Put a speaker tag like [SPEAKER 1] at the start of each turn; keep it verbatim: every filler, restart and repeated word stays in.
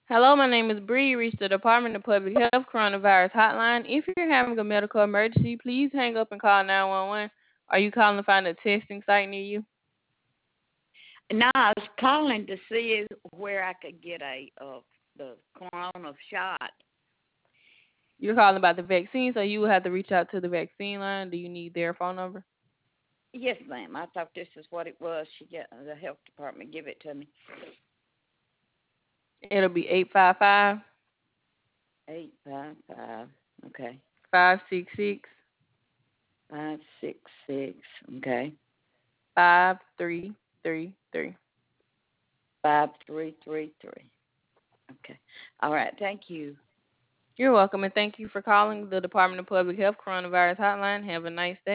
[SPEAKER 1] Hello, my name is Bree. You reached the Department of Public Health Coronavirus Hotline. If you're having a medical emergency, please hang up and call nine one one. Are you calling to find a testing site near you?
[SPEAKER 2] No, I was calling to see where I could get a uh, the corona shot.
[SPEAKER 1] You're calling about the vaccine, so you will have to reach out to the vaccine line. Do you need their phone number?
[SPEAKER 2] Yes, ma'am. I thought this is what it was. She get the health department give it to me.
[SPEAKER 1] It'll be eight five five,
[SPEAKER 2] Eight five five. Okay.
[SPEAKER 1] five six six,
[SPEAKER 2] Five six six. Okay.
[SPEAKER 1] five three three three.
[SPEAKER 2] Five three three three. Okay. All right. Thank you.
[SPEAKER 1] You're welcome, and thank you for calling the Department of Public Health Coronavirus Hotline. Have a nice day.